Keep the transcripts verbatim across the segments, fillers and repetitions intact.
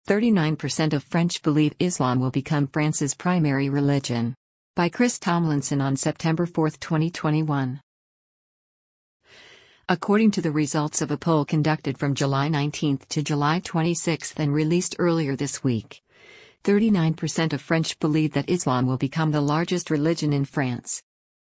thirty-nine percent of French believe Islam will become France's primary religion. By Chris Tomlinson on September fourth, twenty twenty-one. According to the results of a poll conducted from July nineteenth to July twenty-sixth and released earlier this week, thirty-nine percent of French believe that Islam will become the largest religion in France.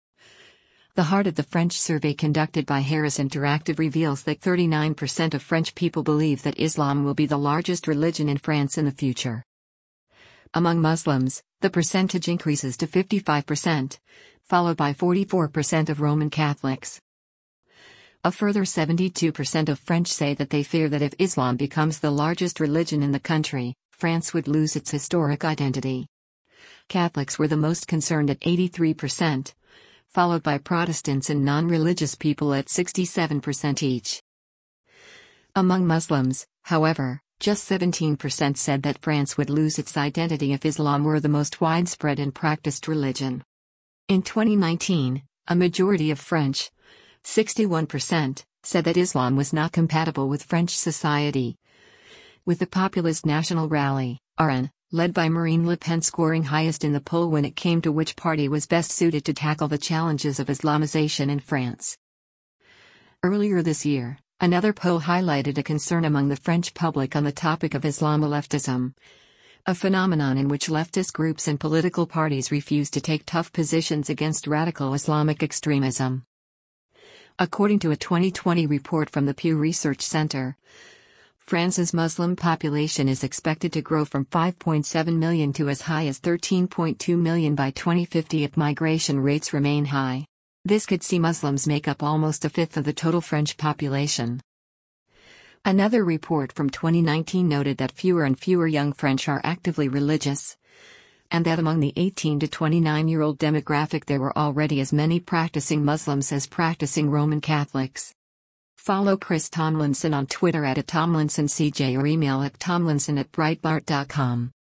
The Heart of the French survey conducted by Harris Interactive reveals that thirty-nine percent of French people believe that Islam will be the largest religion in France in the future. Among Muslims, the percentage increases to fifty-five percent, followed by forty-four percent of Roman Catholics. A further seventy-two percent of French say that they fear that if Islam becomes the largest religion in the country, France would lose its historic identity. Catholics were the most concerned at eighty-three percent, followed by Protestants and non-religious people at sixty-seven percent each. Among Muslims, however, just seventeen percent said that France would lose its identity if Islam were the most widespread and practiced religion. In twenty nineteen, a majority of French, sixty-one percent, said that Islam was not compatible with French society, with the populist National Rally, R N, led by Marine Le Pen scoring highest in the poll when it came to which party was best suited to tackle the challenges of Islamization in France. Earlier this year, another poll highlighted a concern among the French public on the topic of Islamoleftism, a phenomenon in which leftist groups and political parties refuse to take tough positions against radical Islamic extremism. According to a twenty twenty report from the Pew Research Center, France's Muslim population is expected to grow from five point seven million to as high as thirteen point two million by twenty fifty if migration rates remain high. This could see Muslims make up almost a fifth of the total French population. Another report from twenty nineteen noted that fewer and fewer young French are actively religious, and that among the eighteen to twenty-nine-year-old demographic there were already as many practicing Muslims as practicing Roman Catholics. Follow Chris Tomlinson on Twitter at Tomlinson C J or email at tomlinson at breitbart dot com.